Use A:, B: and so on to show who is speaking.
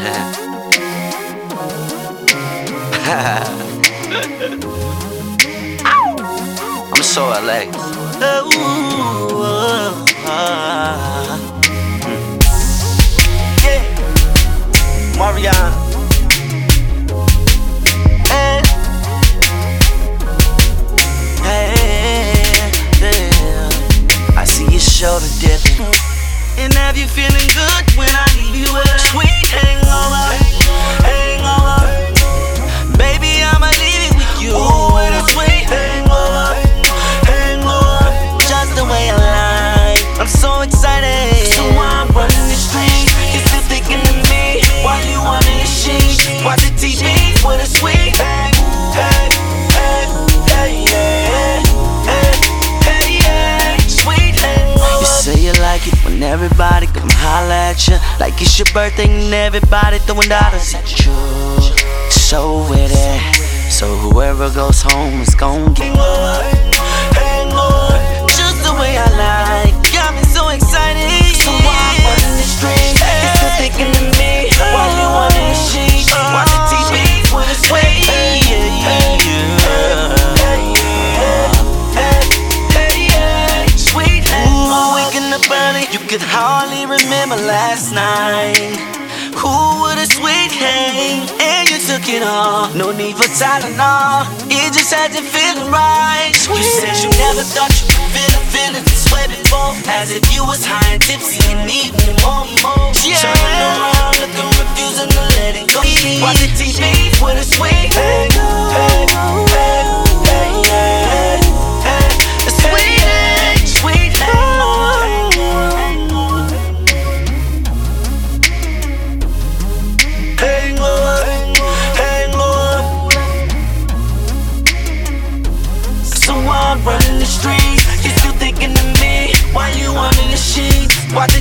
A: I'm so LA. Yeah, Mariana. Hey, hey, yeah. I see your shoulder dipping. And have you feeling good when I leave you with a sweet hangover? Hangover. Baby, I'ma leave it with you with a sweet hangover. Hangover. Just the way I like. I'm so excited. So I'm running the street. You're still thinking of me while you under the sheets. Watch the TV with a sweet hey, hey, hey, hey, yeah. Hey, hey, yeah. Sweet hangover. You say you like it when everybody come holla at you, like it's your birthday and everybody throwing dollars at you. So with it, so whoever goes home is gon' get hangover, just the way I like. Got me so excited. So I'm running the street. You're still thinking of me while you under the sheets. Watch the TV with a sweet sweet hangover. Waking up early, you could hardly remember last night. Who with a sweet hang, and you took it all. No need for Tylenol, it just had you feeling right. You said you never thought you could feel a feeling this way before, as if you was high and tipsy and needing more and more. Turning around, looking refusing to let it go. Watch the TV with a sweet hang. Hey, hey, hey, yeah. Hey, a sweet hang, sweet hang. I'm running the streets, you still thinking of me while you under the sheets. Watch the